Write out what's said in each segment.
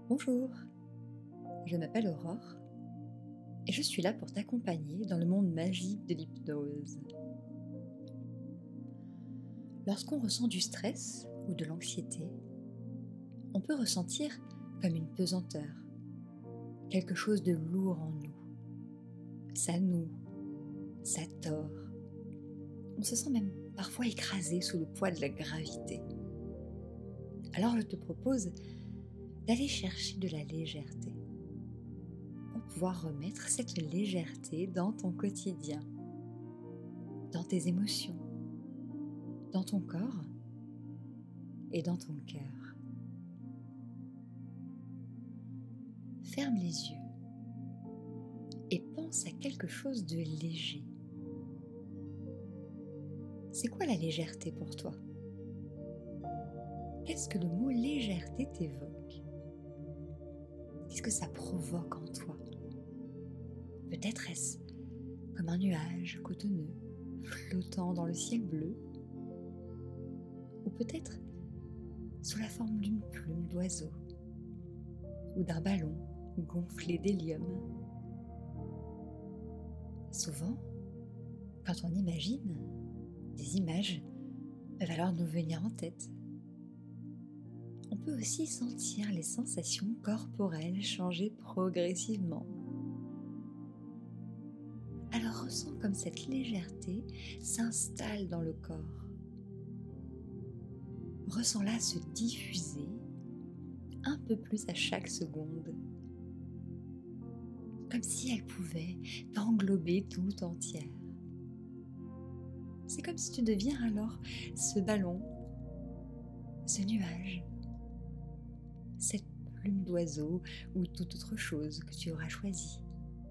Bonjour, je m'appelle Aurore et je suis là pour t'accompagner dans le monde magique de l'hypnose. Lorsqu'on ressent du stress ou de l'anxiété, on peut ressentir comme une pesanteur, quelque chose de lourd en nous. Ça noue, ça tord. On se sent même parfois écrasé sous le poids de la gravité. Alors je te propose d'aller chercher de la légèreté pour pouvoir remettre cette légèreté dans ton quotidien, dans tes émotions, dans ton corps et dans ton cœur. Ferme les yeux et pense à quelque chose de léger. C'est quoi la légèreté pour toi? Qu'est-ce que le mot légèreté t'évoque? Qu'est-ce que ça provoque en toi? Peut-être est-ce comme un nuage cotonneux flottant dans le ciel bleu, ou peut-être sous la forme d'une plume d'oiseau ou d'un ballon gonflé d'hélium. Souvent, quand on imagine, des images peuvent alors nous venir en tête. On peut aussi sentir les sensations corporelles changer progressivement. Alors ressens comme cette légèreté s'installe dans le corps. Ressens-la se diffuser un peu plus à chaque seconde, comme si elle pouvait t'englober tout entière. C'est comme si tu deviens alors ce ballon, ce nuage, cette plume d'oiseau ou toute autre chose que tu auras choisie.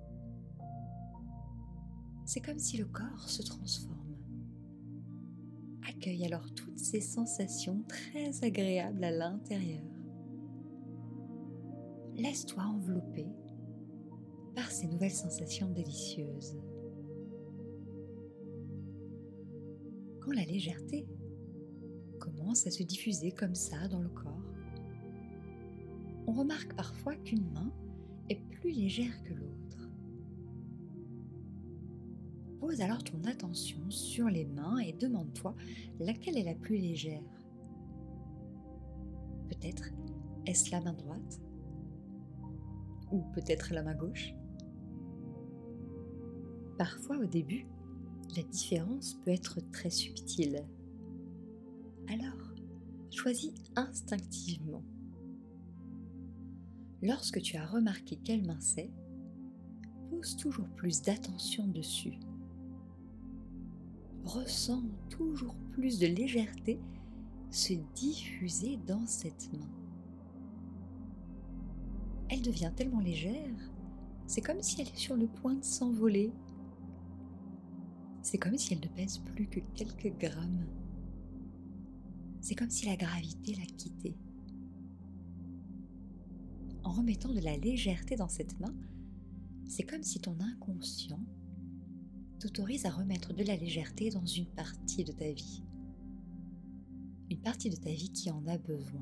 C'est comme si le corps se transforme, accueille alors toutes ces sensations très agréables à l'intérieur. Laisse-toi envelopper par ces nouvelles sensations délicieuses. Quand la légèreté commence à se diffuser comme ça dans le corps, on remarque parfois qu'une main est plus légère que l'autre. Pose alors ton attention sur les mains et demande-toi laquelle est la plus légère. Peut-être est-ce la main droite? Ou peut-être la main gauche? Parfois au début, la différence peut être très subtile. Alors, choisis instinctivement. Lorsque tu as remarqué quelle main c'est, pose toujours plus d'attention dessus. Ressens toujours plus de légèreté se diffuser dans cette main. Elle devient tellement légère, c'est comme si elle est sur le point de s'envoler. C'est comme si elle ne pèse plus que quelques grammes. C'est comme si la gravité l'a quittée. En remettant de la légèreté dans cette main, c'est comme si ton inconscient t'autorise à remettre de la légèreté dans une partie de ta vie. Une partie de ta vie qui en a besoin.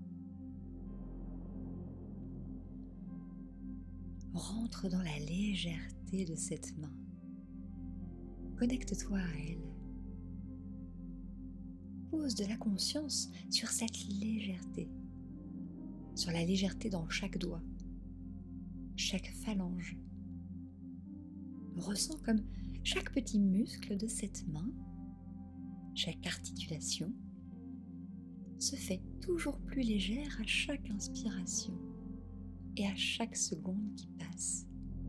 Rentre dans la légèreté de cette main. Connecte-toi à elle. Pose de la conscience sur cette légèreté. Sur la légèreté dans chaque doigt, chaque phalange. Ressens comme chaque petit muscle de cette main, chaque articulation, se fait toujours plus légère à chaque inspiration et à chaque seconde qui passe.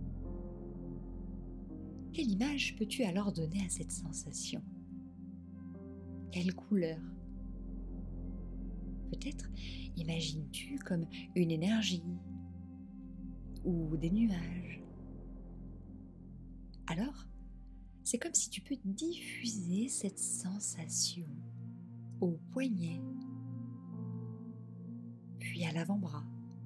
Quelle image peux-tu alors donner à cette sensation? Quelle couleur? Peut-être imagines-tu comme une énergie ou des nuages. Alors, c'est comme si tu peux diffuser cette sensation au poignet, puis à l'avant-bras.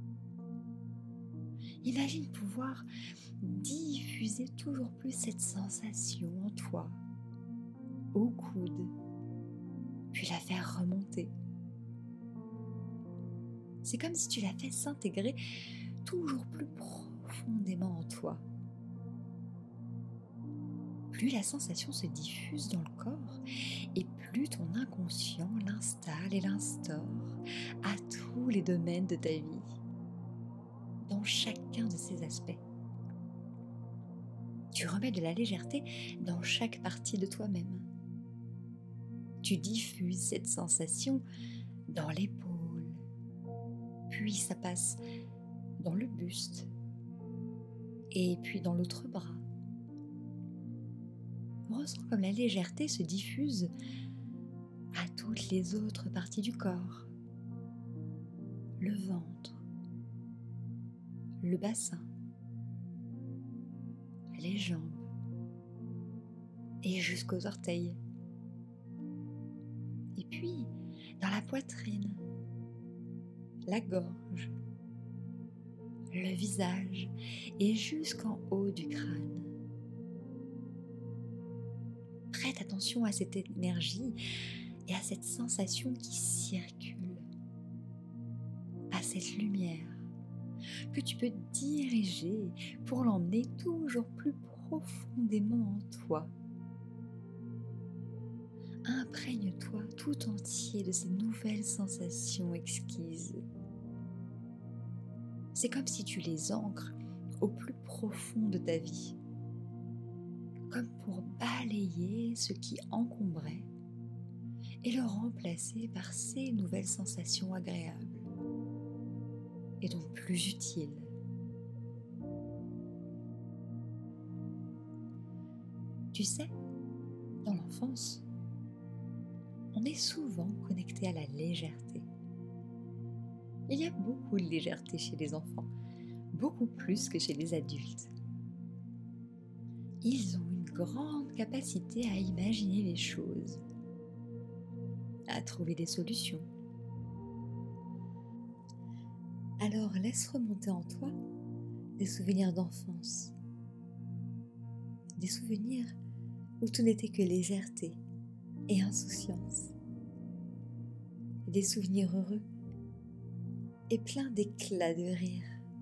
Imagine pouvoir diffuser toujours plus cette sensation en toi, au coude, puis la faire remonter. C'est comme si tu la fais s'intégrer toujours plus profondément en toi. Plus la sensation se diffuse dans le corps et plus ton inconscient l'installe et l'instaure à tous les domaines de ta vie, dans chacun de ses aspects. Tu remets de la légèreté dans chaque partie de toi-même. Tu diffuses cette sensation dans l'épaule, puis ça passe dans le buste et puis dans l'autre bras. Ressens comme la légèreté se diffuse à toutes les autres parties du corps, le ventre, le bassin, les jambes et jusqu'aux orteils. Et puis dans la poitrine, la gorge, le visage et jusqu'en haut du crâne. Prête attention à cette énergie et à cette sensation qui circule, à cette lumière que tu peux diriger pour l'emmener toujours plus profondément en toi. Imprègne-toi tout entier de ces nouvelles sensations exquises. C'est comme si tu les ancres au plus profond de ta vie, comme pour balayer ce qui encombrait et le remplacer par ces nouvelles sensations agréables et donc plus utiles. Tu sais, dans l'enfance, on est souvent connecté à la légèreté. Il y a beaucoup de légèreté chez les enfants, beaucoup plus que chez les adultes. Ils ont une grande capacité à imaginer les choses, à trouver des solutions. Alors laisse remonter en toi des souvenirs d'enfance, des souvenirs où tout n'était que légèreté et insouciance, des souvenirs heureux et pleins d'éclats de rire.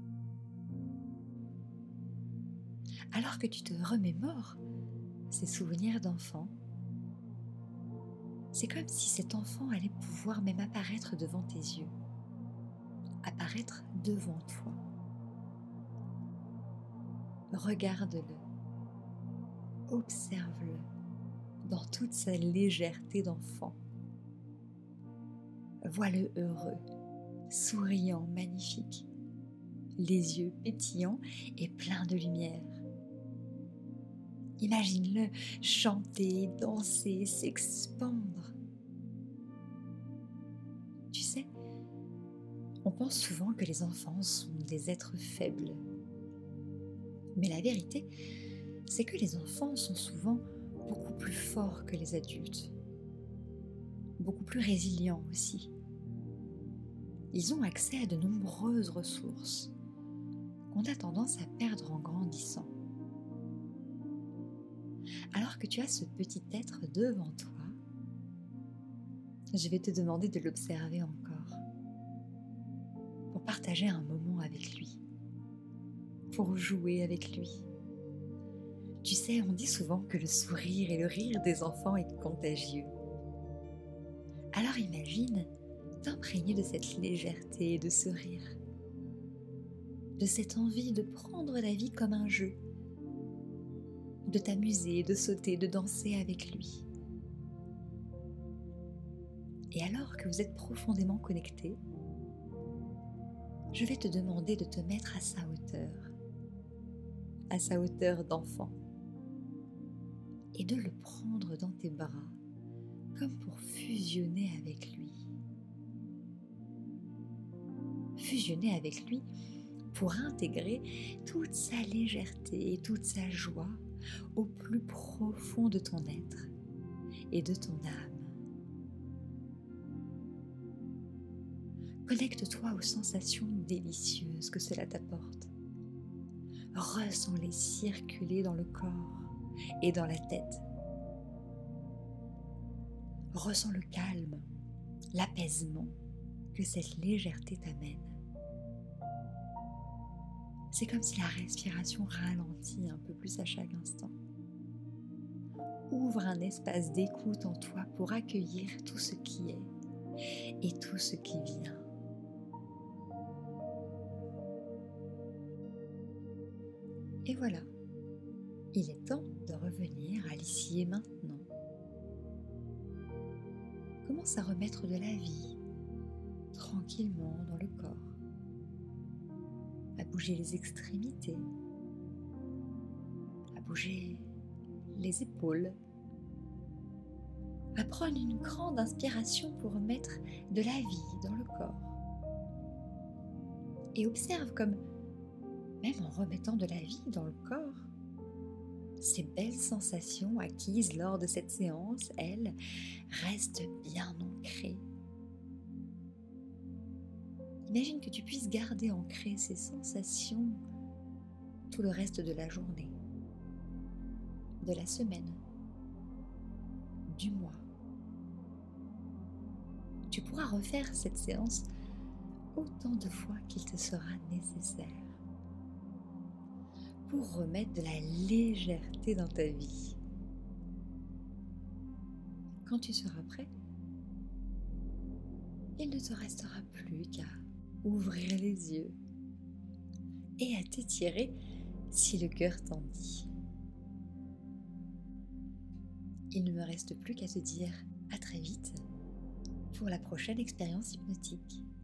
Alors que tu te remémores ces souvenirs d'enfant, c'est comme si cet enfant allait pouvoir même apparaître devant tes yeux, apparaître devant toi. Regarde-le, observe-le dans toute sa légèreté d'enfant. Vois-le heureux, souriant, magnifique, les yeux pétillants et pleins de lumière. Imagine-le chanter, danser, s'expandre. Tu sais, on pense souvent que les enfants sont des êtres faibles. Mais la vérité, c'est que les enfants sont souvent beaucoup plus forts que les adultes. Beaucoup plus résilients aussi. Ils ont accès à de nombreuses ressources qu'on a tendance à perdre en grandissant. Alors que tu as ce petit être devant toi, je vais te demander de l'observer encore, pour partager un moment avec lui, pour jouer avec lui. Tu sais, on dit souvent que le sourire et le rire des enfants est contagieux. Alors imagine t'imprégner de cette légèreté et de ce rire, de cette envie de prendre la vie comme un jeu, de t'amuser, de sauter, de danser avec lui. Et alors que vous êtes profondément connectés, je vais te demander de te mettre à sa hauteur d'enfant, et de le prendre dans tes bras, comme pour fusionner avec lui. Fusionner avec lui pour intégrer toute sa légèreté et toute sa joie au plus profond de ton être et de ton âme. Connecte-toi aux sensations délicieuses que cela t'apporte. Ressens-les circuler dans le corps et dans la tête. Ressens le calme, l'apaisement que cette légèreté t'amène. C'est comme si la respiration ralentit un peu plus à chaque instant. Ouvre un espace d'écoute en toi pour accueillir tout ce qui est et tout ce qui vient. Et voilà, il est temps de revenir à l'ici et maintenant. Commence à remettre de la vie tranquillement dans le corps, à bouger les extrémités, à bouger les épaules, à prendre une grande inspiration pour remettre de la vie dans le corps. Et observe comme, même en remettant de la vie dans le corps, ces belles sensations acquises lors de cette séance, elles, restent bien ancrées. Imagine que tu puisses garder ancrées ces sensations tout le reste de la journée, de la semaine, du mois. Tu pourras refaire cette séance autant de fois qu'il te sera nécessaire pour remettre de la légèreté dans ta vie. Quand tu seras prêt, il ne te restera plus qu'à ouvrir les yeux et à t'étirer si le cœur t'en dit. Il ne me reste plus qu'à te dire à très vite pour la prochaine expérience hypnotique.